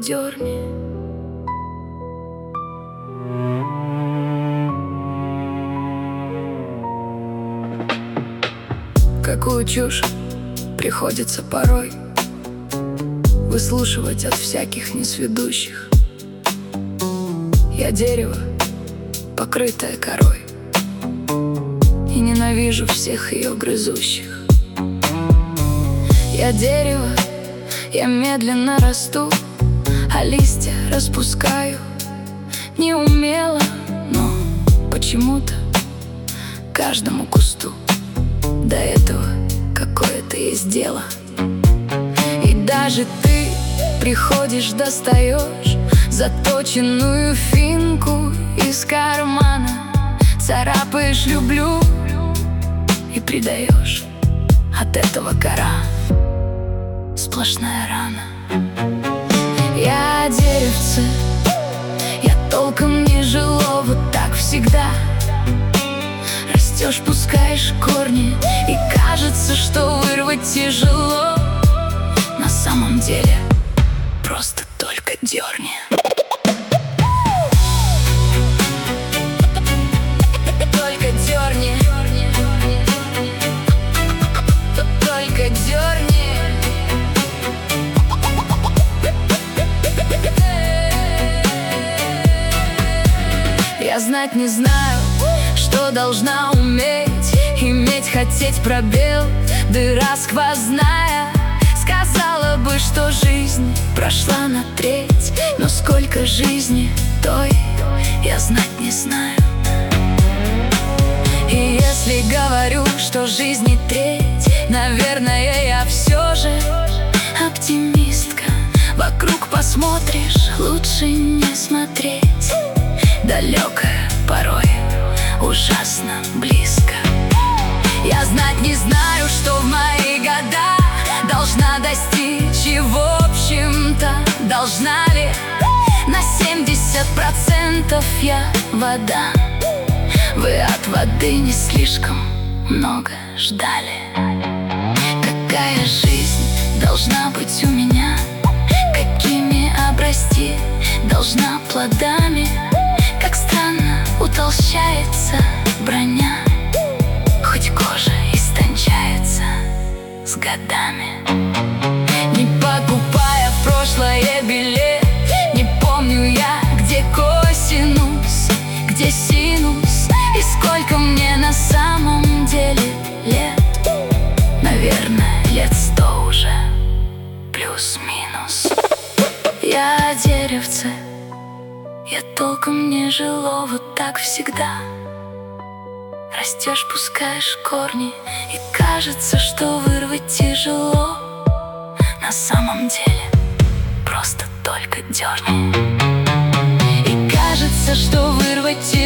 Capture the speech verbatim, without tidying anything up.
дерни. Какую чушь приходится порой выслушивать от всяких несведущих. Я дерево, покрытое корой, и ненавижу всех ее грызущих. Я дерево, я медленно расту, а листья распускаю неумело, но почему-то каждому кусту до этого какое-то есть дело. И даже ты приходишь, достаешь заточенную финку из кармана, царапаешь «люблю» и предаешь. От этого кора, сплошная рана. Я деревце, я толком не жило, вот так всегда. Растешь, пускаешь корни, и кажется, что вырвать тяжело. На самом деле просто только дерни. Только дерни. Только дерни. Я знать не знаю, что должна уметь, иметь, хотеть пробел, дыра сквозная. Сказала бы, что жизнь прошла на треть, но сколько жизни той я знать не знаю. И если говорю, что жизни треть, наверное, я все же оптимистка. Вокруг посмотришь, лучше не смотреть. Далекое порой ужасно близко. Я знать не знаю, что в мои года должна достичь, и в общем-то должна ли. На семьдесят процентов я вода. Вы от воды не слишком много ждали. Какая жизнь должна быть у меня? Какими обрасти должна плодами? Как странно утолщается броня, хоть кожа истончается с годами. Не покупая в прошлое билет, не помню я, где косинус, где синус, и сколько мне на самом деле лет. Наверное, лет сто уже, плюс-минус. Я деревце, я толком не жило, вот так всегда. Растешь, пускаешь корни, и кажется, что вырвать тяжело. На самом деле просто только дерни. И кажется, что вырвать тяжело.